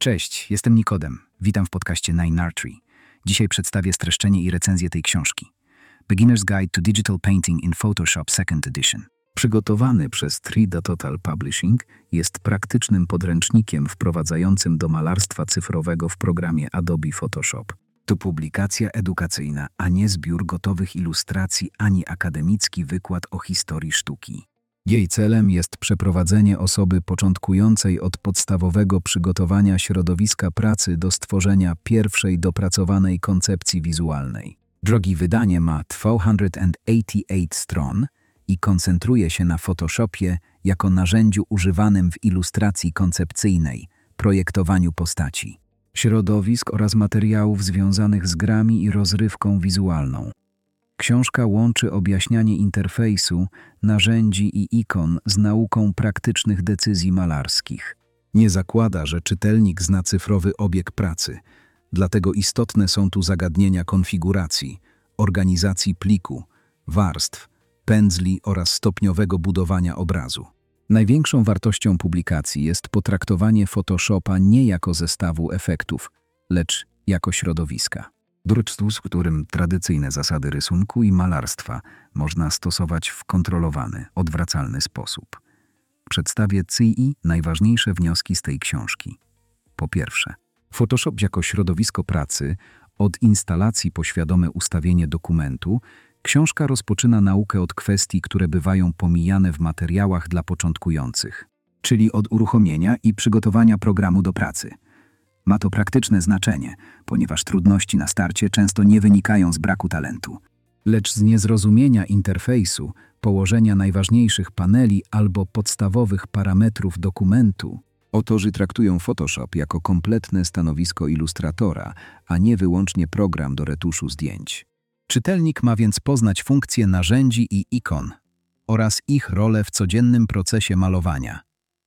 Cześć, jestem Nikodem. Witam w podcaście Nine Archery. Dzisiaj przedstawię streszczenie i recenzję tej książki. Beginner's Guide to Digital Painting in Photoshop Second Edition. Przygotowany przez 3D Total Publishing, jest praktycznym podręcznikiem wprowadzającym do malarstwa cyfrowego w programie Adobe Photoshop. To publikacja edukacyjna, a nie zbiór gotowych ilustracji ani akademicki wykład o historii sztuki. Jej celem jest przeprowadzenie osoby początkującej od podstawowego przygotowania środowiska pracy do stworzenia pierwszej dopracowanej koncepcji wizualnej. Drogie wydanie ma 288 stron i koncentruje się na Photoshopie jako narzędziu używanym w ilustracji koncepcyjnej, projektowaniu postaci, środowisk oraz materiałów związanych z grami i rozrywką wizualną. Książka łączy objaśnianie interfejsu, narzędzi i ikon z nauką praktycznych decyzji malarskich. Nie zakłada, że czytelnik zna cyfrowy obieg pracy, dlatego istotne są tu zagadnienia konfiguracji, organizacji pliku, warstw, pędzli oraz stopniowego budowania obrazu. Największą wartością publikacji jest potraktowanie Photoshopa nie jako zestawu efektów, lecz jako środowiska. Dructwu, z którym tradycyjne zasady rysunku i malarstwa można stosować w kontrolowany, odwracalny sposób. Przedstawię najważniejsze wnioski z tej książki. Po pierwsze, Photoshop jako środowisko pracy, od instalacji po świadome ustawienie dokumentu, książka rozpoczyna naukę od kwestii, które bywają pomijane w materiałach dla początkujących, czyli od uruchomienia i przygotowania programu do pracy. Ma to praktyczne znaczenie, ponieważ trudności na starcie często nie wynikają z braku talentu, lecz z niezrozumienia interfejsu, położenia najważniejszych paneli albo podstawowych parametrów dokumentu. Autorzy traktują Photoshop jako kompletne stanowisko ilustratora, a nie wyłącznie program do retuszu zdjęć. Czytelnik ma więc poznać funkcje narzędzi i ikon oraz ich rolę w codziennym procesie malowania.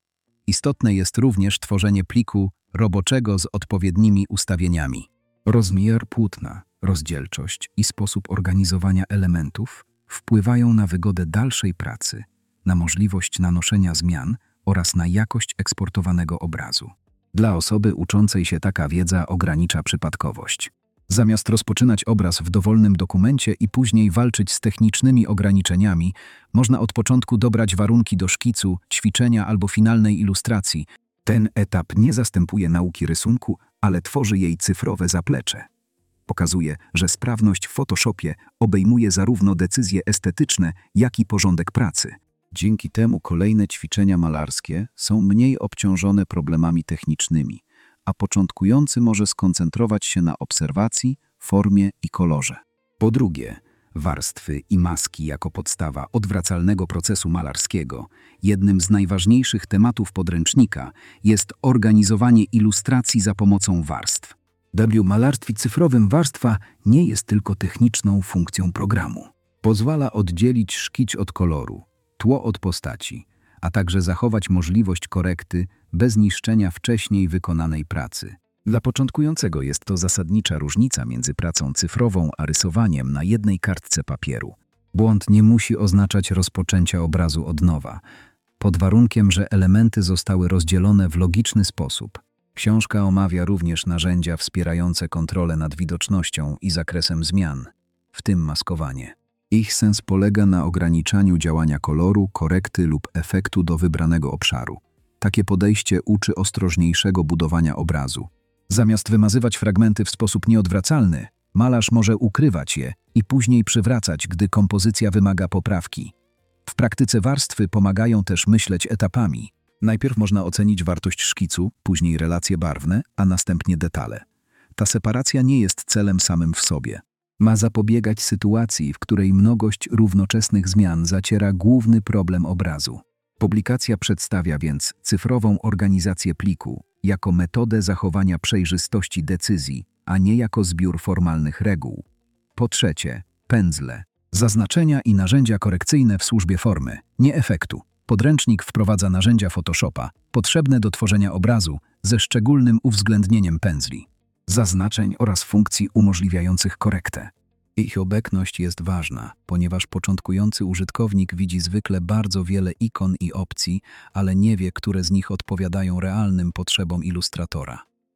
Istotne jest również tworzenie pliku roboczego z odpowiednimi ustawieniami. Rozmiar płótna, rozdzielczość i sposób organizowania elementów wpływają na wygodę dalszej pracy, na możliwość nanoszenia zmian oraz na jakość eksportowanego obrazu. Dla osoby uczącej się taka wiedza ogranicza przypadkowość. Zamiast rozpoczynać obraz w dowolnym dokumencie i później walczyć z technicznymi ograniczeniami, można od początku dobrać warunki do szkicu, ćwiczenia albo finalnej ilustracji. Ten etap nie zastępuje nauki rysunku, ale tworzy jej cyfrowe zaplecze. Pokazuje, że sprawność w Photoshopie obejmuje zarówno decyzje estetyczne, jak i porządek pracy. Dzięki temu kolejne ćwiczenia malarskie są mniej obciążone problemami technicznymi, a początkujący może skoncentrować się na obserwacji, formie i kolorze. Po drugie, warstwy i maski jako podstawa odwracalnego procesu malarskiego. Jednym z najważniejszych tematów podręcznika jest organizowanie ilustracji za pomocą warstw. W malarstwie cyfrowym warstwa nie jest tylko techniczną funkcją programu. Pozwala oddzielić szkic od koloru, tło od postaci, a także zachować możliwość korekty bez niszczenia wcześniej wykonanej pracy. Dla początkującego jest to zasadnicza różnica między pracą cyfrową a rysowaniem na jednej kartce papieru. Błąd nie musi oznaczać rozpoczęcia obrazu od nowa, pod warunkiem, że elementy zostały rozdzielone w logiczny sposób. Książka omawia również narzędzia wspierające kontrolę nad widocznością i zakresem zmian, w tym maskowanie. Ich sens polega na ograniczaniu działania koloru, korekty lub efektu do wybranego obszaru. Takie podejście uczy ostrożniejszego budowania obrazu. Zamiast wymazywać fragmenty w sposób nieodwracalny, malarz może ukrywać je i później przywracać, gdy kompozycja wymaga poprawki. W praktyce warstwy pomagają też myśleć etapami. Najpierw można ocenić wartość szkicu, później relacje barwne, a następnie detale. Ta separacja nie jest celem samym w sobie. Ma zapobiegać sytuacji, w której mnogość równoczesnych zmian zaciera główny problem obrazu. Publikacja przedstawia więc cyfrową organizację pliku jako metodę zachowania przejrzystości decyzji, a nie jako zbiór formalnych reguł. Po trzecie, pędzle, zaznaczenia i narzędzia korekcyjne w służbie formy, nie efektu. Podręcznik wprowadza narzędzia Photoshopa potrzebne do tworzenia obrazu ze szczególnym uwzględnieniem pędzli, zaznaczeń oraz funkcji umożliwiających korektę. Ich obecność jest ważna, ponieważ początkujący użytkownik widzi zwykle bardzo wiele ikon i opcji, ale nie wie, które z nich odpowiadają realnym potrzebom ilustratora.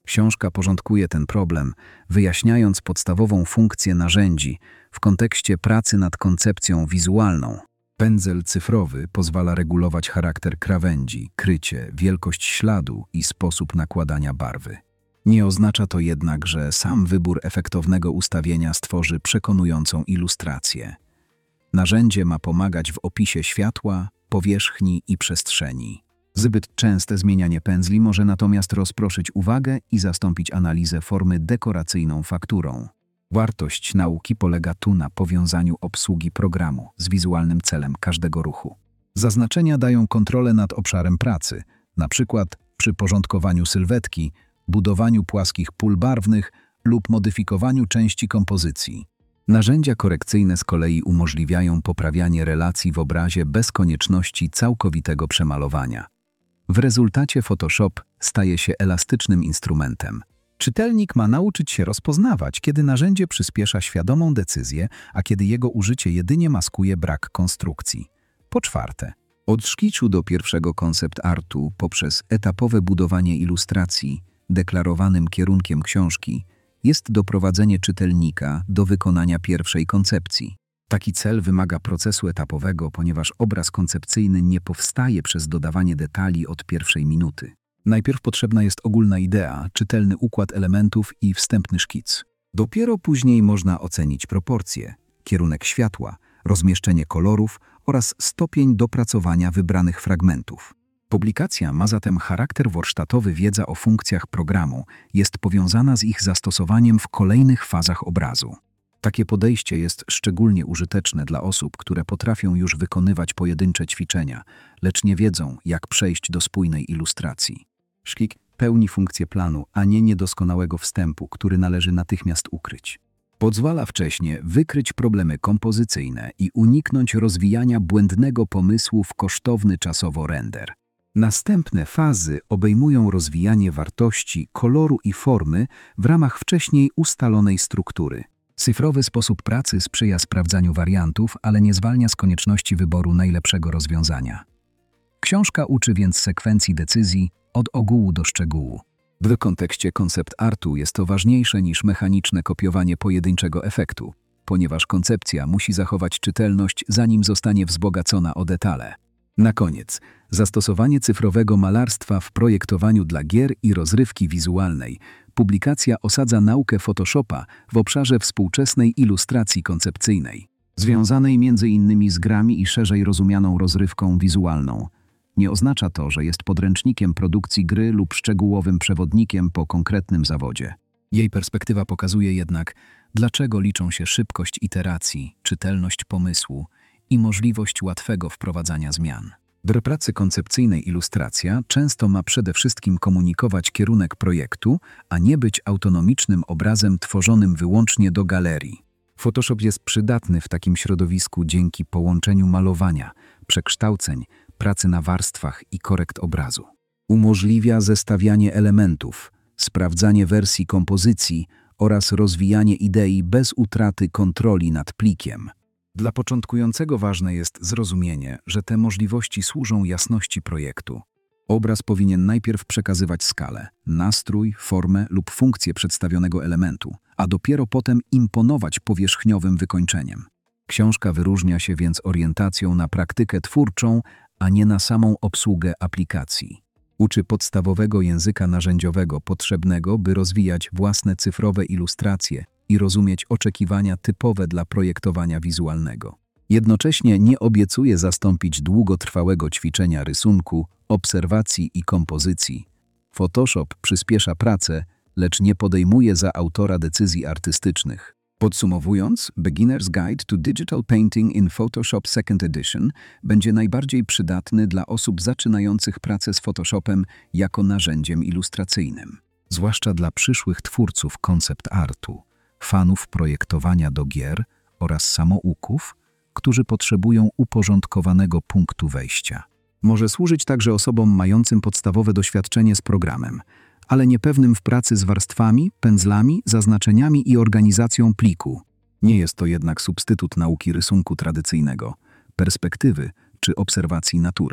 Książka porządkuje ten problem, wyjaśniając podstawową funkcję narzędzi w kontekście pracy nad koncepcją wizualną. Pędzel cyfrowy pozwala regulować charakter krawędzi, krycie, wielkość śladu i sposób nakładania barwy. Nie oznacza to jednak, że sam wybór efektownego ustawienia stworzy przekonującą ilustrację. Narzędzie ma pomagać w opisie światła, powierzchni i przestrzeni. Zbyt częste zmienianie pędzli może natomiast rozproszyć uwagę i zastąpić analizę formy dekoracyjną fakturą. Wartość nauki polega tu na powiązaniu obsługi programu z wizualnym celem każdego ruchu. Zaznaczenia dają kontrolę nad obszarem pracy, np. przy porządkowaniu sylwetki, budowaniu płaskich pól barwnych lub modyfikowaniu części kompozycji. Narzędzia korekcyjne z kolei umożliwiają poprawianie relacji w obrazie bez konieczności całkowitego przemalowania. W rezultacie Photoshop staje się elastycznym instrumentem. Czytelnik ma nauczyć się rozpoznawać, kiedy narzędzie przyspiesza świadomą decyzję, a kiedy jego użycie jedynie maskuje brak konstrukcji. Po czwarte, od szkiczu do pierwszego koncept artu poprzez etapowe budowanie ilustracji, deklarowanym kierunkiem książki, jest doprowadzenie czytelnika do wykonania pierwszej koncepcji. Taki cel wymaga procesu etapowego, ponieważ obraz koncepcyjny nie powstaje przez dodawanie detali od pierwszej minuty. Najpierw potrzebna jest ogólna idea, czytelny układ elementów i wstępny szkic. Dopiero później można ocenić proporcje, kierunek światła, rozmieszczenie kolorów oraz stopień dopracowania wybranych fragmentów. Publikacja ma zatem charakter warsztatowy. Wiedza o funkcjach programu jest powiązana z ich zastosowaniem w kolejnych fazach obrazu. Takie podejście jest szczególnie użyteczne dla osób, które potrafią już wykonywać pojedyncze ćwiczenia, lecz nie wiedzą, jak przejść do spójnej ilustracji. Szkik pełni funkcję planu, a nie niedoskonałego wstępu, który należy natychmiast ukryć. Pozwala wcześnie wykryć problemy kompozycyjne i uniknąć rozwijania błędnego pomysłu w kosztowny czasowo render. Następne fazy obejmują rozwijanie wartości, koloru i formy w ramach wcześniej ustalonej struktury. Cyfrowy sposób pracy sprzyja sprawdzaniu wariantów, ale nie zwalnia z konieczności wyboru najlepszego rozwiązania. Książka uczy więc sekwencji decyzji od ogółu do szczegółu. W kontekście koncept artu jest to ważniejsze niż mechaniczne kopiowanie pojedynczego efektu, ponieważ koncepcja musi zachować czytelność, zanim zostanie wzbogacona o detale. Na koniec, zastosowanie cyfrowego malarstwa w projektowaniu dla gier i rozrywki wizualnej. Publikacja osadza naukę Photoshopa w obszarze współczesnej ilustracji koncepcyjnej, związanej m.in. z grami i szerzej rozumianą rozrywką wizualną. Nie oznacza to, że jest podręcznikiem produkcji gry lub szczegółowym przewodnikiem po konkretnym zawodzie. Jej perspektywa pokazuje jednak, dlaczego liczą się szybkość iteracji, czytelność pomysłu i możliwość łatwego wprowadzania zmian. W pracy koncepcyjnej ilustracja często ma przede wszystkim komunikować kierunek projektu, a nie być autonomicznym obrazem tworzonym wyłącznie do galerii. Photoshop jest przydatny w takim środowisku dzięki połączeniu malowania, przekształceń, pracy na warstwach i korekt obrazu. Umożliwia zestawianie elementów, sprawdzanie wersji kompozycji oraz rozwijanie idei bez utraty kontroli nad plikiem. Dla początkującego ważne jest zrozumienie, że te możliwości służą jasności projektu. Obraz powinien najpierw przekazywać skalę, nastrój, formę lub funkcję przedstawionego elementu, a dopiero potem imponować powierzchniowym wykończeniem. Książka wyróżnia się więc orientacją na praktykę twórczą, a nie na samą obsługę aplikacji. Uczy podstawowego języka narzędziowego potrzebnego, by rozwijać własne cyfrowe ilustracje i rozumieć oczekiwania typowe dla projektowania wizualnego. Jednocześnie nie obiecuje zastąpić długotrwałego ćwiczenia rysunku, obserwacji i kompozycji. Photoshop przyspiesza pracę, lecz nie podejmuje za autora decyzji artystycznych. Podsumowując, Beginner's Guide to Digital Painting in Photoshop Second Edition będzie najbardziej przydatny dla osób zaczynających pracę z Photoshopem jako narzędziem ilustracyjnym. Zwłaszcza dla przyszłych twórców koncept artu, fanów projektowania do gier oraz samouków, którzy potrzebują uporządkowanego punktu wejścia. Może służyć także osobom mającym podstawowe doświadczenie z programem, ale niepewnym w pracy z warstwami, pędzlami, zaznaczeniami i organizacją pliku. Nie jest to jednak substytut nauki rysunku tradycyjnego, perspektywy czy obserwacji natury.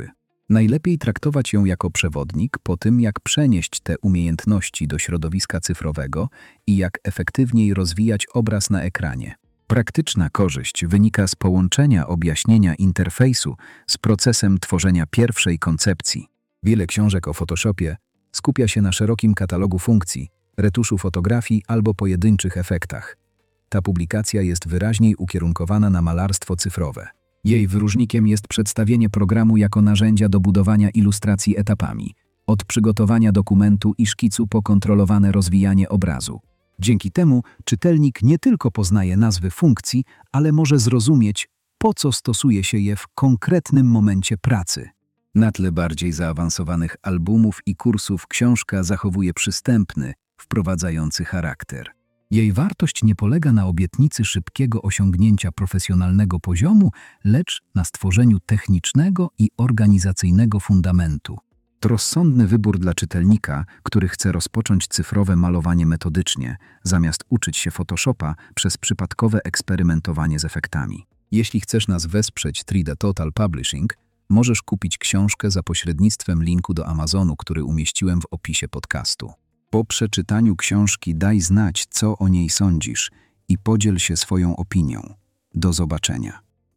Najlepiej traktować ją jako przewodnik po tym, jak przenieść te umiejętności do środowiska cyfrowego i jak efektywniej rozwijać obraz na ekranie. Praktyczna korzyść wynika z połączenia objaśnienia interfejsu z procesem tworzenia pierwszej koncepcji. Wiele książek o Photoshopie skupia się na szerokim katalogu funkcji, retuszu fotografii albo pojedynczych efektach. Ta publikacja jest wyraźniej ukierunkowana na malarstwo cyfrowe. Jej wyróżnikiem jest przedstawienie programu jako narzędzia do budowania ilustracji etapami, od przygotowania dokumentu i szkicu po kontrolowane rozwijanie obrazu. Dzięki temu czytelnik nie tylko poznaje nazwy funkcji, ale może zrozumieć, po co stosuje się je w konkretnym momencie pracy. Na tle bardziej zaawansowanych albumów i kursów książka zachowuje przystępny, wprowadzający charakter. Jej wartość nie polega na obietnicy szybkiego osiągnięcia profesjonalnego poziomu, lecz na stworzeniu technicznego i organizacyjnego fundamentu. To rozsądny wybór dla czytelnika, który chce rozpocząć cyfrowe malowanie metodycznie, zamiast uczyć się Photoshopa przez przypadkowe eksperymentowanie z efektami. Jeśli chcesz nas wesprzeć 3D Total Publishing, możesz kupić książkę za pośrednictwem linku do Amazonu, który umieściłem w opisie podcastu. Po przeczytaniu książki daj znać, co o niej sądzisz i podziel się swoją opinią. Do zobaczenia.